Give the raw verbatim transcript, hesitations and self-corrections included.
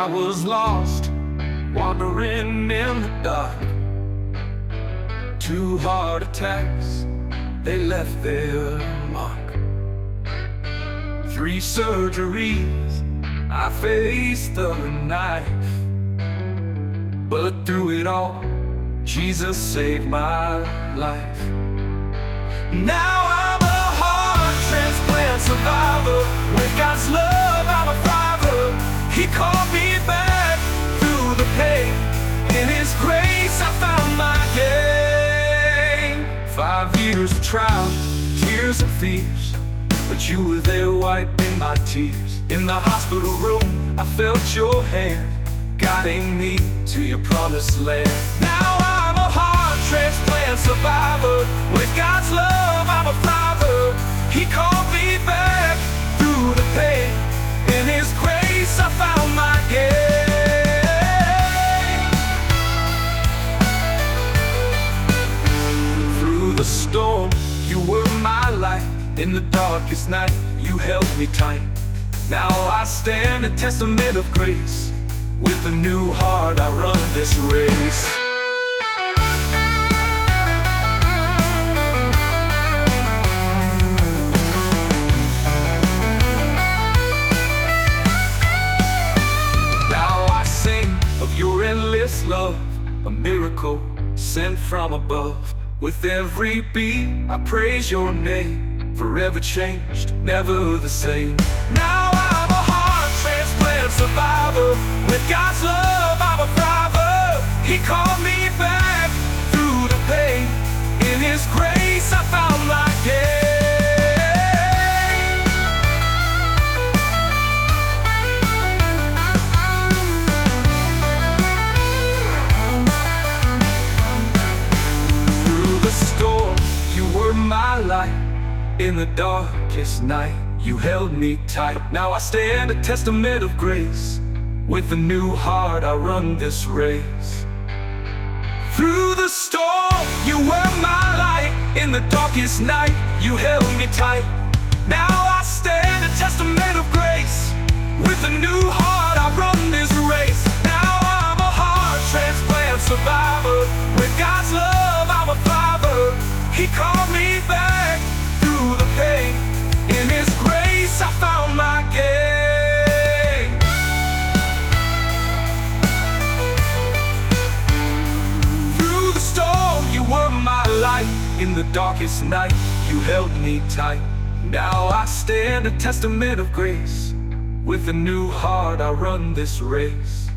I was lost, wandering in the dark. Two heart attacks, they left their mark. Three surgeries, I faced the knife. But through it all, Jesus saved my life. Now I'm a heart transplant survivor. With God's love, I'm a thriver. He called me back through the pain. In His grace, I found my gain. Five years of trial, tears and fears, but you were there wiping my tears. In the hospital room, I felt your hand guiding me to your promised land. Now I'm a heart transplant survivor. With God's love, I'm a thriver. He called me back through the pain. In His grace, I found my gain. Through the storm, you were my light. In the darkest night, you held me tight. Now I stand a testament of grace. With a new heart, I run this race. Now I sing of your endless love, a miracle sent from above. With every beat, I praise your name, forever changed, never the same. Now I'm a heart transplant survivor. With God's love, I'm a thriver. He called me back through the pain. In His grace, I found my gain. Through the storm, you were my light. In the darkest night, you held me tight. Now I stand a testament of grace. With a new heart, I run this race. Through the storm, you were my light. In the darkest night, you held me tight. Now I stand a testament of grace. With a new heart, I run this race. Now I'm a heart transplant survivor. With God's love, I'm a thriver. He called me back through the pain. In His grace, I found my gain. Through the storm, you were my light. In the darkest night, you held me tight. Now I stand a testament of grace. With a new heart, I run this race.